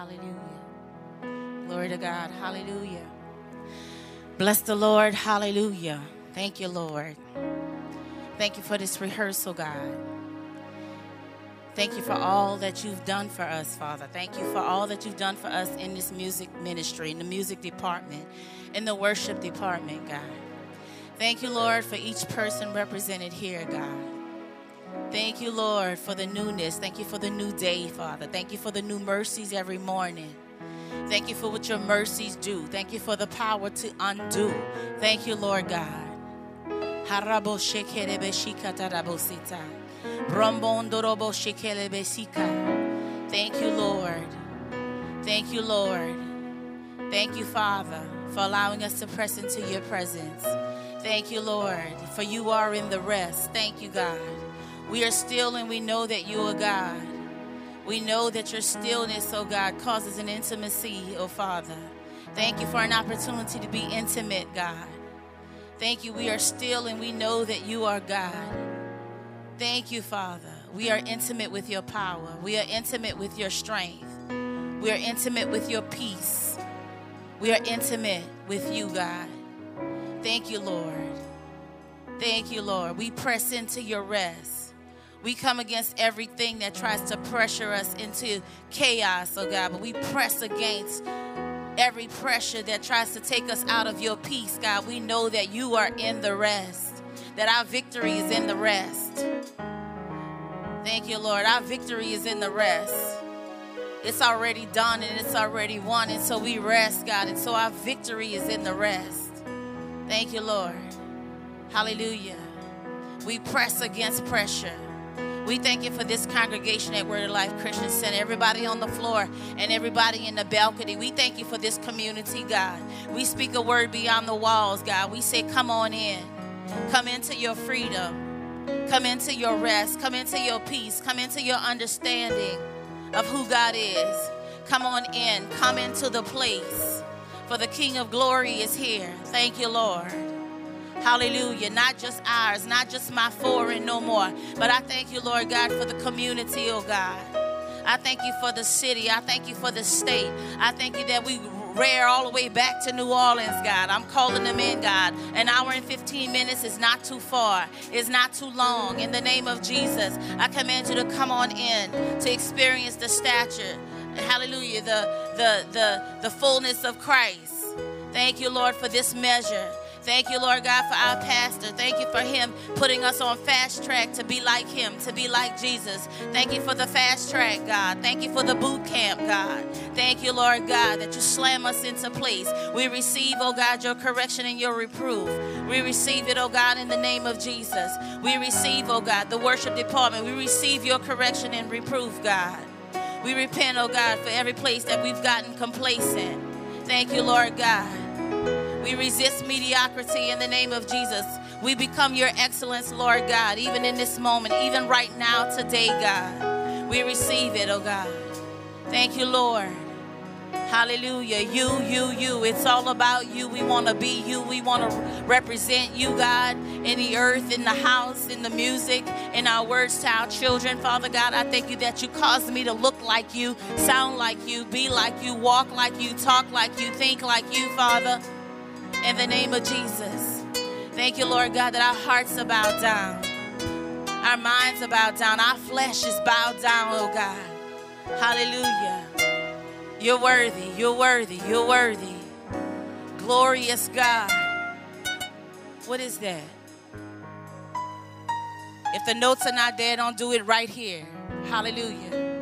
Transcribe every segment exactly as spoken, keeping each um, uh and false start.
Hallelujah. Glory to God. Hallelujah. Bless the Lord. Hallelujah. Thank you, Lord. Thank you for this rehearsal, God. Thank you for all that you've done for us, Father. Thank you for all that you've done for us in this music ministry, in the music department, in the worship department, God. Thank you, Lord, for each person represented here, God. Thank you, Lord, for the newness. Thank you for the new day, Father. Thank you for the new mercies every morning. Thank you for what your mercies do. Thank you for the power to undo. Thank you, Lord God. Thank you, Lord. Thank you, Lord. Thank you, Father, for allowing us to press into your presence. Thank you, Lord, for you are in the rest. Thank you, God. We are still and we know that you are God. We know that your stillness, oh God, causes an intimacy, oh Father. Thank you for an opportunity to be intimate, God. Thank you. We are still and we know that you are God. Thank you, Father. We are intimate with your power. We are intimate with your strength. We are intimate with your peace. We are intimate with you, God. Thank you, Lord. Thank you, Lord. We press into your rest. We come against everything that tries to pressure us into chaos, oh God, but we press against every pressure that tries to take us out of your peace, God. We know that you are in the rest, that our victory is in the rest. Thank you, Lord. Our victory is in the rest. It's already done and it's already won, and so we rest, God, and so our victory is in the rest. Thank you, Lord. Hallelujah. We press against pressure. We thank you for this congregation at Word of Life Christian Center, everybody on the floor and everybody in the balcony. We thank you for this community, God. We speak a word beyond the walls, God. We say, come on in. Come into your freedom. Come into your rest. Come into your peace. Come into your understanding of who God is. Come on in. Come into the place. For the King of Glory is here. Thank you, Lord. Hallelujah. Not just ours, not just my foreign no more. But I thank you, Lord God, for the community, oh God. I thank you for the city. I thank you for the state. I thank you that we rear all the way back to New Orleans, God. I'm calling them in, God. An hour and fifteen minutes is not too far. It's not too long. In the name of Jesus, I command you to come on in to experience the stature. Hallelujah. The, the, the, the fullness of Christ. Thank you, Lord, for this measure. Thank you, Lord God, for our pastor. Thank you for him putting us on fast track to be like him, to be like Jesus. Thank you for the fast track, God. Thank you for the boot camp, God. Thank you, Lord God, that you slam us into place. We receive, oh God, your correction and your reproof. We receive it, oh God, in the name of Jesus. We receive, oh God, the worship department. We receive your correction and reproof, God. We repent, oh God, for every place that we've gotten complacent. Thank you, Lord God. We resist mediocrity in the name of Jesus. We become your excellence, Lord God, even in this moment, even right now, today, God. We receive it, oh God. Thank you, Lord. Hallelujah. You, you, you. It's all about you. We want to be you. We want to represent you, God, in the earth, in the house, in the music, in our words to our children. Father God, I thank you that you caused me to look like you, sound like you, be like you, walk like you, talk like you, think like you, Father. In the name of Jesus. Thank you, Lord God, that our hearts are bowed down. Our minds are bowed down. Our flesh is bowed down, oh God. Hallelujah. You're worthy. You're worthy. You're worthy. Glorious God. What is that? If the notes are not there, don't do it right here. Hallelujah.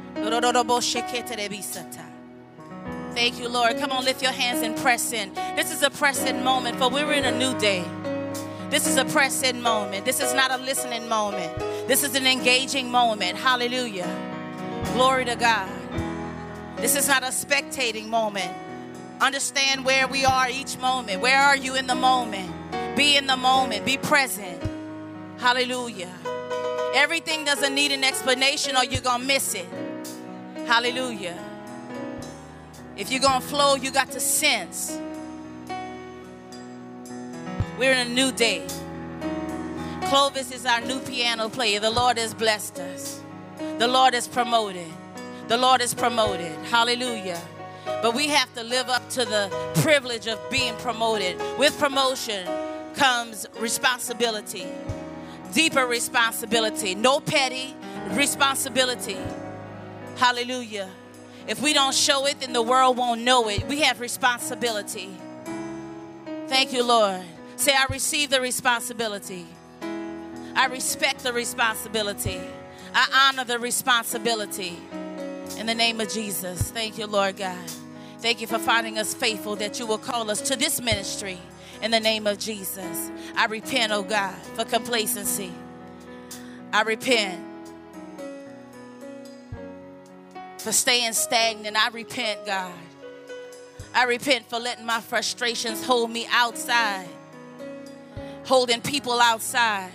Thank you, Lord. Come on, lift your hands and press in. This is a press in moment, for we're in a new day. This is a press in moment. This is not a listening moment. This is an engaging moment. Hallelujah. Glory to God. This is not a spectating moment. Understand where we are each moment. Where are you in the moment? Be in the moment. Be present. Hallelujah. Everything doesn't need an explanation or you're going to miss it. Hallelujah. If you're going to flow, you got to sense. We're in a new day. Clovis is our new piano player. The Lord has blessed us. The Lord has promoted. The Lord is promoted. Hallelujah. But we have to live up to the privilege of being promoted. With promotion comes responsibility, deeper responsibility, no petty responsibility. Hallelujah. If we don't show it, then the world won't know it. We have responsibility. Thank you, Lord. Say, I receive the responsibility. I respect the responsibility. I honor the responsibility. In the name of Jesus. Thank you, Lord God. Thank you for finding us faithful, that you will call us to this ministry. In the name of Jesus. I repent, oh God, for complacency. I repent for staying stagnant. I repent, God. I repent for letting my frustrations hold me outside. Holding people outside.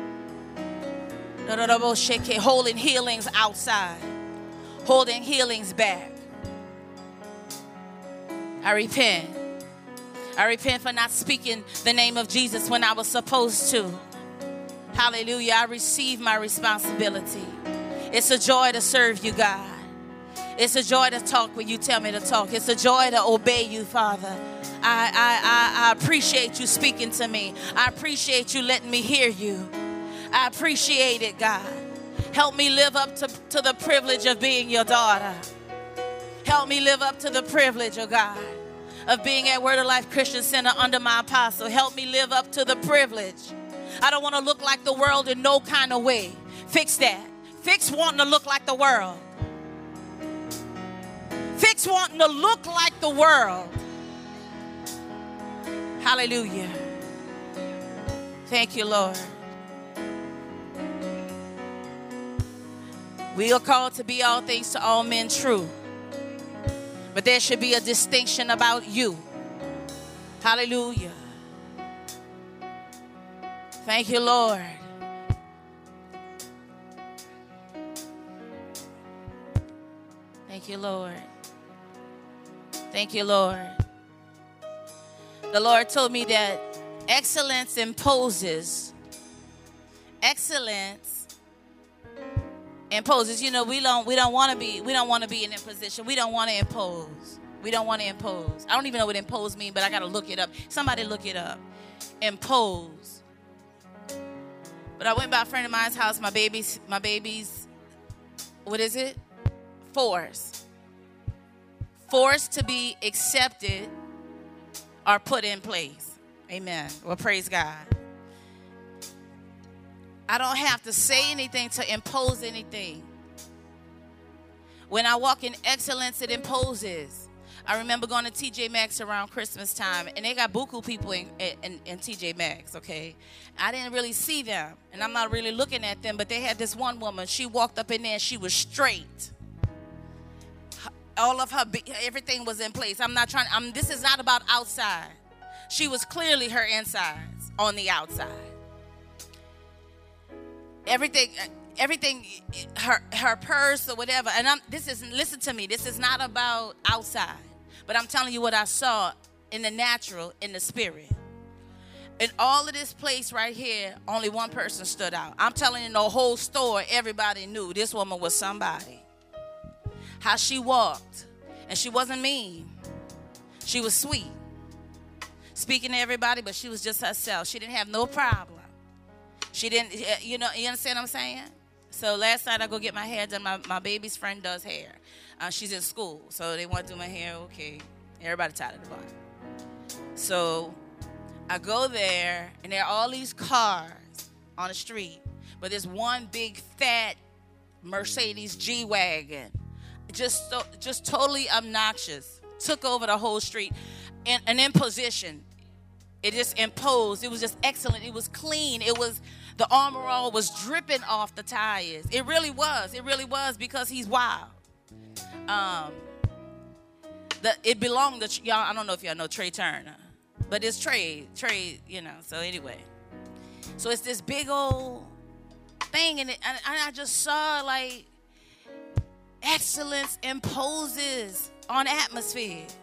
Holding healings outside. Holding healings back. I repent. I repent for not speaking the name of Jesus when I was supposed to. Hallelujah. I receive my responsibility. It's a joy to serve you, God. It's a joy to talk when you tell me to talk. It's a joy to obey you, Father. I, I, I, I appreciate you speaking to me. I appreciate you letting me hear you. I appreciate it, God. Help me live up to, to the privilege of being your daughter. Help me live up to the privilege, oh God, of being at Word of Life Christian Center under my apostle. Help me live up to the privilege. I don't want to look like the world in no kind of way. Fix that. Fix wanting to look like the world. Fix wanting to look like the world. Hallelujah. Thank you, Lord. We are called to be all things to all men true. But there should be a distinction about you. Hallelujah. Thank you, Lord. Thank you, Lord. Thank you, Lord. The Lord told me that excellence imposes. Excellence imposes. You know, we don't we don't want to be we don't want to be in a position. We don't want to impose. We don't want to impose. I don't even know what impose means, but I got to look it up. Somebody look it up. Impose. But I went by a friend of mine's house, my baby's my baby's what is it? Force. Forced to be accepted or put in place. Amen. Well, praise God. I don't have to say anything to impose anything. When I walk in excellence, it imposes. I remember going to T J Maxx around Christmas time, and they got buku people in, in, in T J Maxx, okay? I didn't really see them, and I'm not really looking at them, but they had this one woman. She walked up in there, and she was straight. All of her, everything was in place. I'm not trying, I'm, this is not about outside. She was clearly her insides on the outside. Everything, everything, her her purse or whatever. And I'm, this is, listen to me, this is not about outside. But I'm telling you what I saw in the natural, in the spirit. In all of this place right here, only one person stood out. I'm telling you, in the whole store, everybody knew this woman was somebody. How she walked. And she wasn't mean. She was sweet. Speaking to everybody, but she was just herself. She didn't have no problem. She didn't, you know, you understand what I'm saying? So last night I go get my hair done. My, my baby's friend does hair. Uh, she's in school, so they want to do my hair. Okay. Everybody tied at the bottom. So I go there, and there are all these cars on the street, but there's one big fat Mercedes G-Wagon, just so, just totally obnoxious, took over the whole street, and an imposition. It just imposed. It was just excellent. It was clean. It was, the armor all was dripping off the tires. It really was. It really was, because he's wild. Um, the, it belonged to, y'all, I don't know if y'all know Trey Turner, but it's Trey, Trey, you know, so anyway. So it's this big old thing, and, it, and I just saw, like, excellence imposes on atmospheres.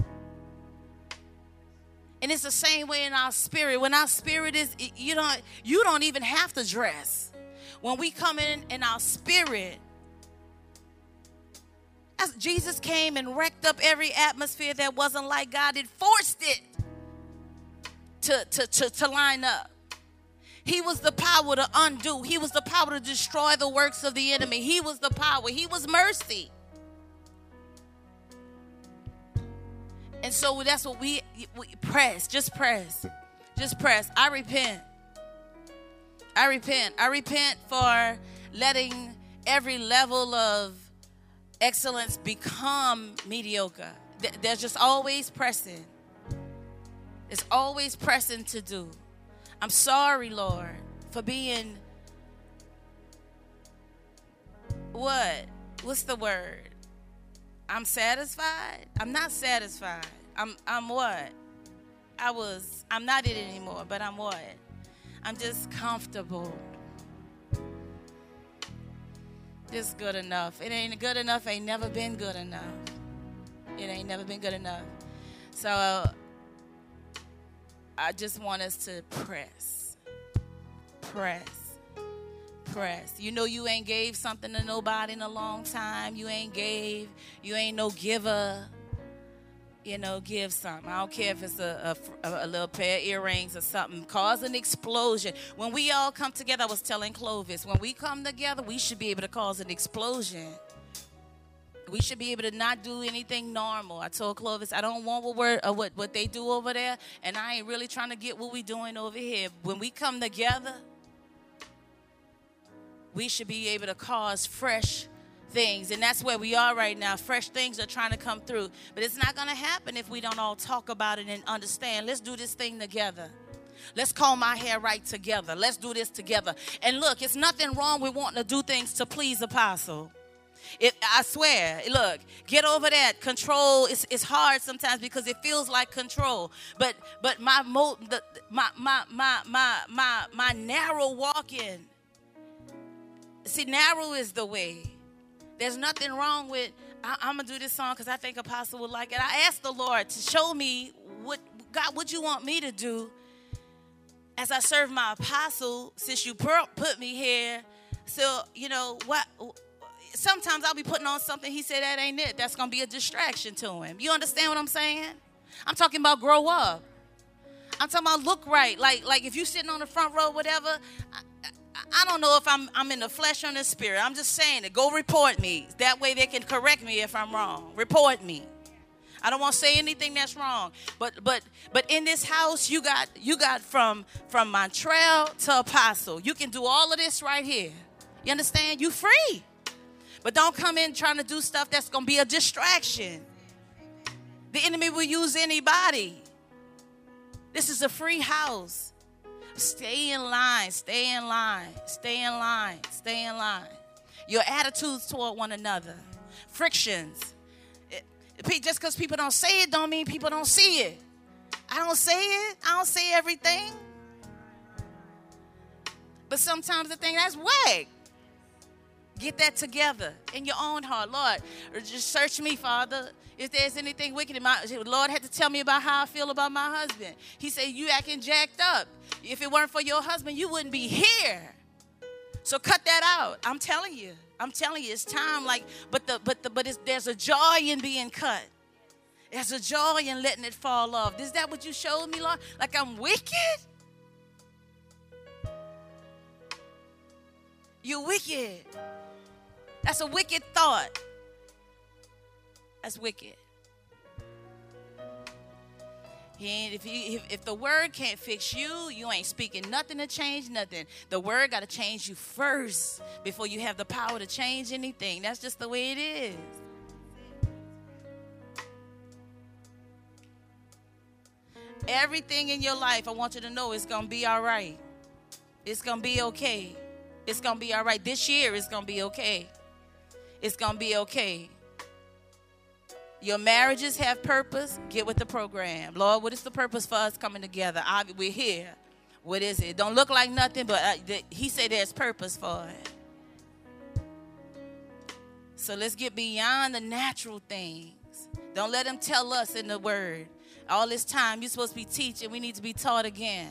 And it's the same way in our spirit. When our spirit is, you don't, you don't even have to dress. When we come in in our spirit, That's, Jesus came and wrecked up every atmosphere that wasn't like God. It forced it to, to, to, to line up. He was the power to undo. He was the power to destroy the works of the enemy. He was the power. He was mercy. And so that's what we, we press. Just press. Just press. I repent. I repent. I repent for letting every level of excellence become mediocre. There's just always pressing. There's always pressing to do. I'm sorry, Lord, for being, what? What's the word? I'm satisfied? I'm not satisfied. I'm I'm what? I was, I'm not it anymore, but I'm what? I'm just comfortable. Just good enough. It ain't good enough, ain't never been good enough. It ain't never been good enough. So uh, I just want us to press. Press. Press. You know you ain't gave something to nobody in a long time. You ain't gave. You ain't no giver. You know, give something. I don't care if it's a, a, a little pair of earrings or something. Cause an explosion. When we all come together, I was telling Clovis, when we come together, we should be able to cause an explosion. We should be able to not do anything normal. I told Clovis, I don't want what, we're, uh, what, what they do over there, and I ain't really trying to get what we doing over here. When we come together, we should be able to cause fresh things, and that's where we are right now. Fresh things are trying to come through, but it's not going to happen if we don't all talk about it and understand. Let's do this thing together. Let's comb my hair right together. Let's do this together. And look, it's nothing wrong with wanting to do things to please Apostle. It, I swear, look, get over that. Control is it's hard sometimes because it feels like control. But but my mo, the, my my my my my my narrow walking. See, narrow is the way. There's nothing wrong with, I, I'm going to do this song because I think Apostle would like it. I asked the Lord to show me, what God, what you want me to do as I serve my apostle since you put me here. So, you know, what? Sometimes I'll be putting on something. He said, that ain't it. That's going to be a distraction to him. You understand what I'm saying? I'm talking about grow up. I'm talking about look right. Like, like if you're sitting on the front row, whatever, I, I don't know if I'm I'm in the flesh or in the spirit. I'm just saying it. Go report me. That way they can correct me if I'm wrong. Report me. I don't want to say anything that's wrong. But but but in this house, you got you got from from Montreal to Apostle. You can do all of this right here. You understand? You free. But don't come in trying to do stuff that's going to be a distraction. The enemy will use anybody. This is a free house. Stay in line, stay in line, stay in line, stay in line. Your attitudes toward one another. Frictions. It, just because people don't say it don't mean people don't see it. I don't say it. I don't say everything. But sometimes the thing that's whack. Get that together in your own heart. Lord, just search me, Father. If there's anything wicked in my, Lord had to tell me about how I feel about my husband. He said, you acting jacked up. If it weren't for your husband, you wouldn't be here. So cut that out. I'm telling you. I'm telling you, it's time. Like, but the but the but it's, there's a joy in being cut. There's a joy in letting it fall off. Is that what you showed me, Lord? Like I'm wicked? You're wicked. That's a wicked thought. That's wicked. He ain't, if, he, if, if the word can't fix you, you ain't speaking nothing to change nothing. The word got to change you first before you have the power to change anything. That's just the way it is. Everything in your life, I want you to know it's going to be all right. It's going to be okay. It's going to be all right. This year it's going to be okay. It's going to be okay. Your marriages have purpose. Get with the program. Lord, what is the purpose for us coming together? I, we're here. What is it? Don't look like nothing, but uh, the, he said there's purpose for it. So let's get beyond the natural things. Don't let him tell us in the word. All this time you're supposed to be teaching. We need to be taught again.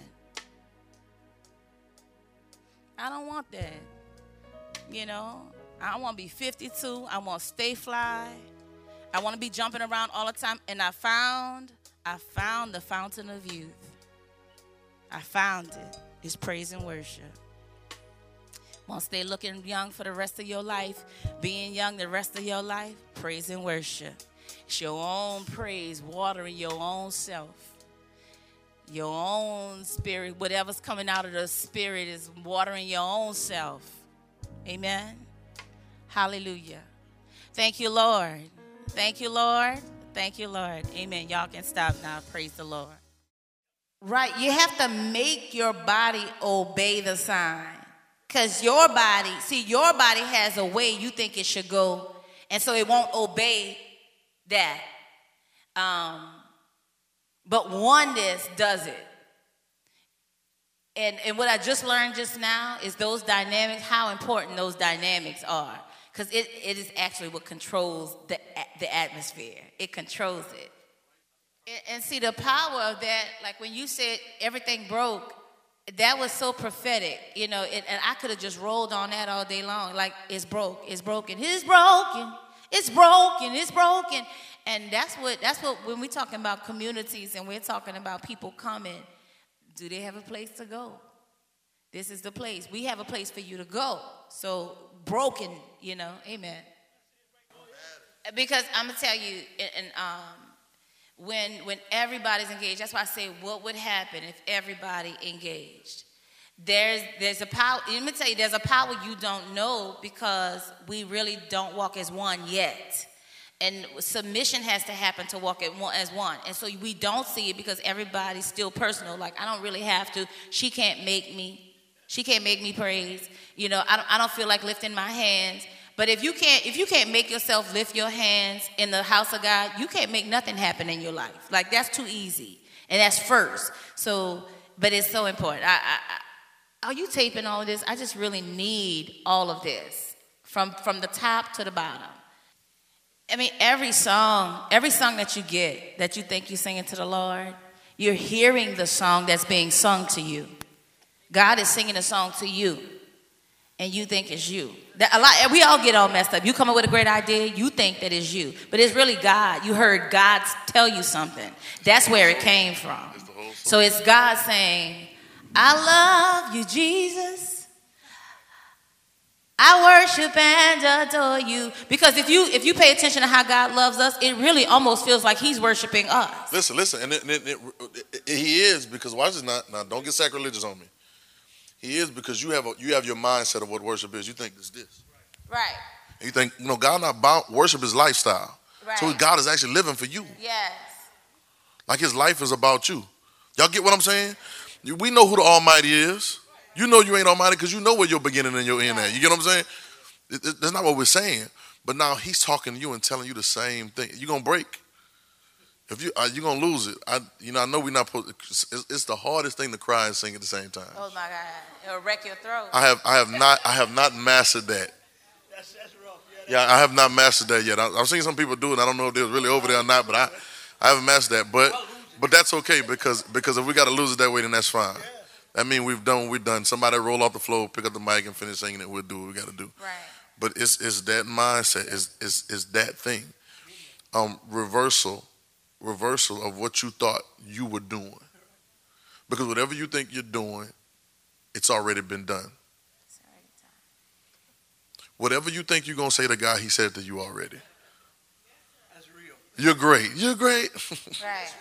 I don't want that. You know, I want to be fifty-two. I want to stay fly. I want to be jumping around all the time. And I found, I found the fountain of youth. I found it. It's praise and worship. Want to stay looking young for the rest of your life, being young the rest of your life, praise and worship. It's your own praise, watering your own self. Your own spirit, whatever's coming out of the spirit is watering your own self. Amen. Hallelujah. Thank you, Lord. Thank you, Lord. Thank you, Lord. Amen. Y'all can stop now. Praise the Lord. Right. You have to make your body obey the sign. Because your body, see, your body has a way you think it should go. And so it won't obey that. Um, but oneness does it. And, and what I just learned just now is those dynamics, how important those dynamics are. Because it, it is actually what controls the, the atmosphere. It controls it. And, and see, the power of that, like when you said everything broke, that was so prophetic, you know, it, and I could have just rolled on that all day long. Like, it's broke, it's broken, it's broken, it's broken, it's broken. And that's what, that's what, when we're talking about communities and we're talking about people coming, do they have a place to go? This is the place. We have a place for you to go. So, broken, you know, amen. Because I'm going to tell you, and um, when when everybody's engaged, that's why I say, what would happen if everybody engaged? There's there's a power, let me tell you, there's a power you don't know because we really don't walk as one yet. And submission has to happen to walk as one. And so we don't see it because everybody's still personal. Like, I don't really have to. She can't make me. She can't make me praise. You know, I don't, I don't feel like lifting my hands. But if you can't, if you can't make yourself lift your hands in the house of God, you can't make nothing happen in your life. Like, that's too easy. And that's first. So, but it's so important. I, I, I, are you taping all of this? I just really need all of this from, from the top to the bottom. I mean, every song, every song that you get, that you think you're singing to the Lord, you're hearing the song that's being sung to you. God is singing a song to you, and you think it's you. That, a lot, we all get all messed up. You come up with a great idea, you think that it's you. But it's really God. You heard God tell you something. That's where it came from. So it's God saying, I love you, Jesus. I worship and adore you. Because if you if you pay attention to how God loves us, it really almost feels like he's worshiping us. Listen, listen, and it, it, it, it, he is, because watch this, not now. Don't get sacrilegious on me. He is because you have a, you have your mindset of what worship is. You think it's this, right? And you think, you know, God not about worship is lifestyle. Right. So God is actually living for you. Yes. Like his life is about you. Y'all get what I'm saying? We know who the Almighty is. You know you ain't almighty because you know where your beginning and your end at. You get what I'm saying? It, it, that's not what we're saying. But now he's talking to you and telling you the same thing. You're going to break. If you, uh, you're going to lose it. I, you know, I know we're not supposed to, it's, it's the hardest thing to cry and sing at the same time. Oh, my God. It'll wreck your throat. I have, I have not, I have not mastered that. That's, that's rough. Yeah, yeah, I have not mastered that yet. I, I've seen some people do it. I don't know if they're really over there or not, but I, I haven't mastered that. But, but that's okay because, because if we got to lose it that way, then that's fine. Yeah. That means we've done what we've done. Somebody roll off the floor, pick up the mic, and finish singing it. We'll do what we got to do. Right. But it's it's that mindset. It's it's, it's that thing. Um, reversal, reversal of what you thought you were doing. Because whatever you think you're doing, it's already been done. It's already done. Whatever you think you're gonna say to God, He said to you already. That's real. You're great. You're great. Right.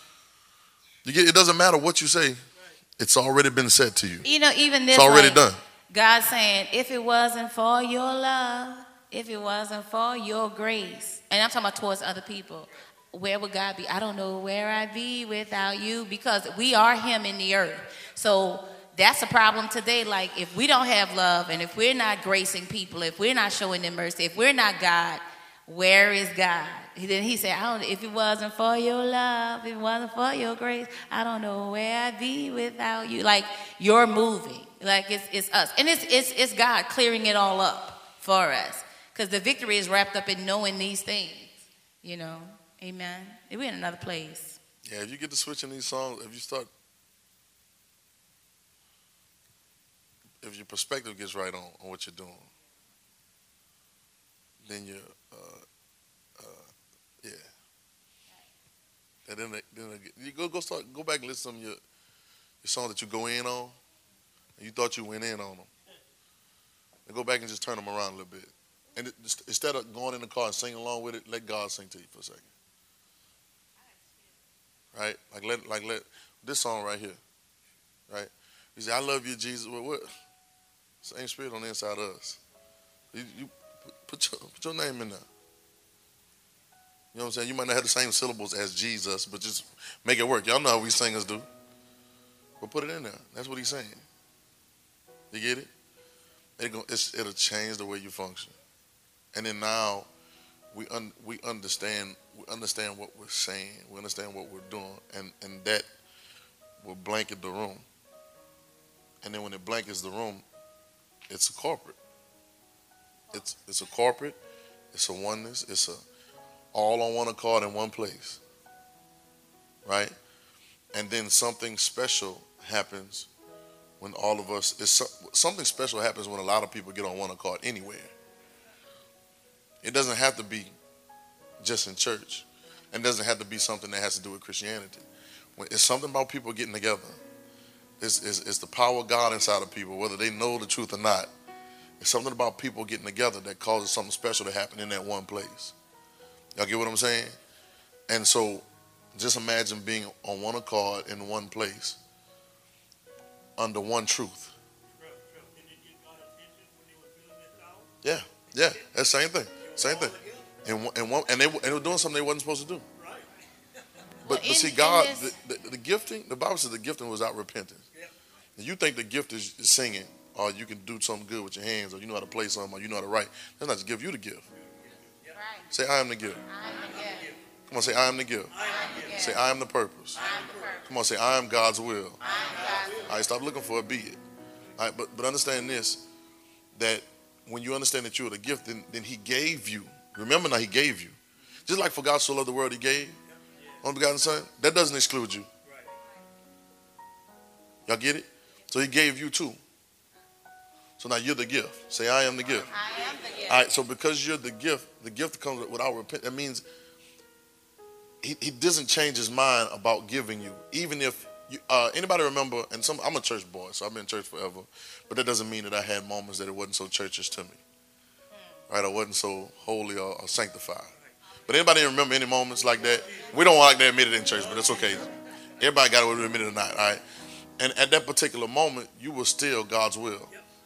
You get. It doesn't matter what you say. It's already been said to you. You know, even this, it's already like, done. God saying, if it wasn't for your love, if it wasn't for your grace, and I'm talking about towards other people, where would God be? I don't know where I'd be without you, because we are him in the earth. So that's a problem today. Like, if we don't have love, and if we're not gracing people, if we're not showing them mercy, if we're not God, where is God? Then he said, I don't, if it wasn't for your love, if it wasn't for your grace, I don't know where I'd be without you. Like, you're moving. Like, it's it's us. And it's it's it's God clearing it all up for us. Because the victory is wrapped up in knowing these things. You know? Amen. We're in another place. Yeah, if you get to switching these songs, if you start, if your perspective gets right on, on what you're doing, then you're, uh, uh, Yeah. And then, they, then they, you go go start go back and listen to some of your, your songs that you go in on, and you thought you went in on them. And go back and just turn them around a little bit. And it, just, instead of going in the car and singing along with it, let God sing to you for a second. Right? Like let like let this song right here. Right? You say, I love you, Jesus. What? what? Same spirit on the inside of us. You, you put your put your name in there. You know what I'm saying? You might not have the same syllables as Jesus, but just make it work. Y'all know how we singers do. But put it in there. That's what he's saying. You get it? It go, it's, it'll change the way you function. And then now we un, we understand we understand what we're saying. We understand what we're doing, and and that will blanket the room. And then when it blankets the room, it's a corporate. It's it's a corporate. It's a oneness. It's a all on one accord in one place, right? And then something special happens when all of us, it's, something special happens when a lot of people get on one accord anywhere. It doesn't have to be just in church. And it doesn't have to be something that has to do with Christianity. When it's something about people getting together. It's, it's, it's the power of God inside of people, whether they know the truth or not. It's something about people getting together that causes something special to happen in that one place. Y'all get what I'm saying? And so just imagine being on one accord in one place under one truth. Yeah, yeah, that's the same thing. Same thing. And, and, one, and, they, and they were doing something they wasn't supposed to do. But, Well, but in- see, in God, this- the, the, the gifting, the Bible says the gifting was out repentance. And you think the gift is, is singing, or you can do something good with your hands, or you know how to play something, or you know how to write. That's not to give you the gift. Right. Say, I am the gift. I am the gift. Come on, say, I am the gift. I am the gift. Say, I am the purpose. I am the purpose. Come on, say, I am God's will. I am God's will. All right, stop looking for it, be it. All right, but, but understand this, that when you understand that you're the gift, then, then he gave you. Remember now, he gave you. Just like for God so loved the world, he gave. Only begotten Son, that doesn't exclude you. Y'all get it? So he gave you too. So now you're the gift. Say, I am the gift. I am the gift. All right, so because you're the gift, the gift comes without repentance. That means he, he doesn't change his mind about giving you. Even if, you, uh, anybody remember, and some, I'm a church boy, so I've been in church forever, but that doesn't mean that I had moments that it wasn't so churchish to me. Right, I wasn't so holy or, or sanctified. But anybody remember any moments like that? We don't like to admit it in church, but it's okay. Everybody got to admit it or not, all right? And at that particular moment, you were still God's will.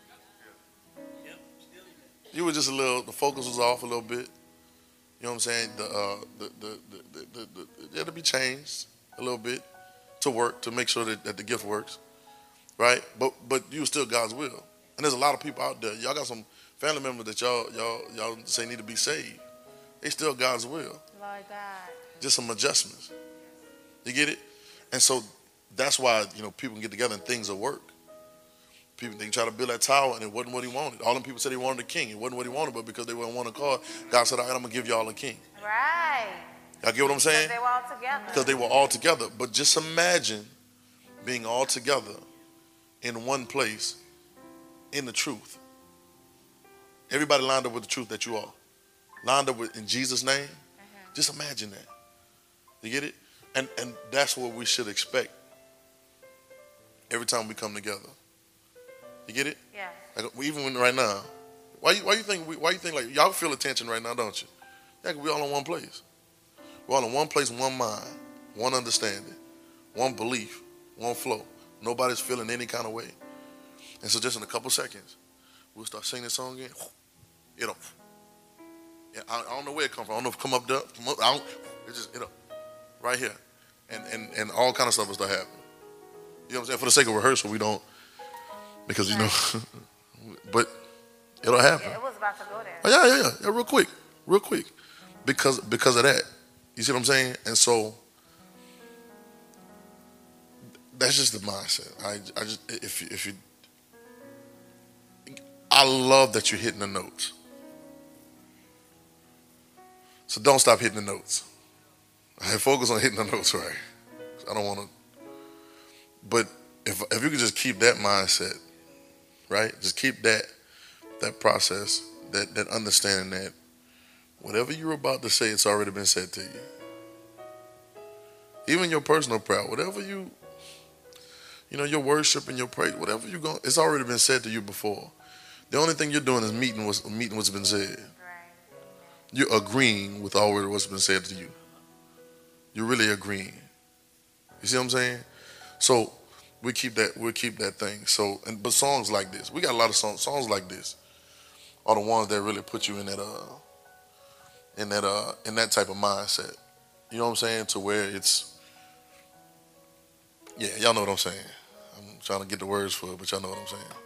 You were just a little, the focus was off a little bit. You know what I'm saying? The, uh, the, the, the, the, the, the, it had to be changed a little bit to work, to make sure that, that the gift works, right? But but you were still God's will. And there's a lot of people out there. Y'all got some family members that y'all y'all y'all say need to be saved. They still God's will. Lord God. Just some adjustments. You get it? And so that's why, you know, people can get together and things will work. People, they can try to build that tower and it wasn't what he wanted. All them people said he wanted a king. It wasn't what he wanted, but because they weren't one accord, God said, all right, I'm going to give y'all a king. Right. Y'all get what I'm saying? They were all together. Because they were all together. But just imagine being all together in one place in the truth. Everybody lined up with the truth that you are. Lined up with, in Jesus' name. Mm-hmm. Just imagine that. You get it? And and that's what we should expect every time we come together. You get it? Yeah. Like even when right now, why you why you think we, why you think like y'all feel the tension right now, don't you? Yeah, we all in one place. We're all in one place, one mind, one understanding, one belief, one flow. Nobody's feeling any kind of way. And so just in a couple seconds, we'll start singing this song again. You know, yeah, I, I don't know where it comes from. I don't know if it come up there. Come up, I don't, it's just, you know, right here. And, and, and all kind of stuff will start happening. You know what I'm saying? For the sake of rehearsal, we don't, because, you know, but it'll happen. Yeah, it was about to go there. Oh, yeah, yeah, yeah, yeah, real quick, real quick. Because, because of that. You see what I'm saying? And so, that's just the mindset. I, I just, if you, if you, I love that you're hitting the notes. So don't stop hitting the notes. I focus on hitting the notes right. I don't want to. But if if you could just keep that mindset, right? Just keep that that process, that that understanding that whatever you're about to say, it's already been said to you. Even your personal prayer, whatever you, you know, your worship and your praise, whatever you're going, it's already been said to you before. The only thing you're doing is meeting what's, meeting what's been said. You're agreeing with already what's been said to you. You're really agreeing. You see what I'm saying? So we keep that, we'll keep that thing. So, and but songs like this, we got a lot of songs. Songs like this are the ones that really put you in that, uh, in that, uh, in that type of mindset. You know what I'm saying? To where it's, yeah, y'all know what I'm saying. I'm trying to get the words for it, but y'all know what I'm saying.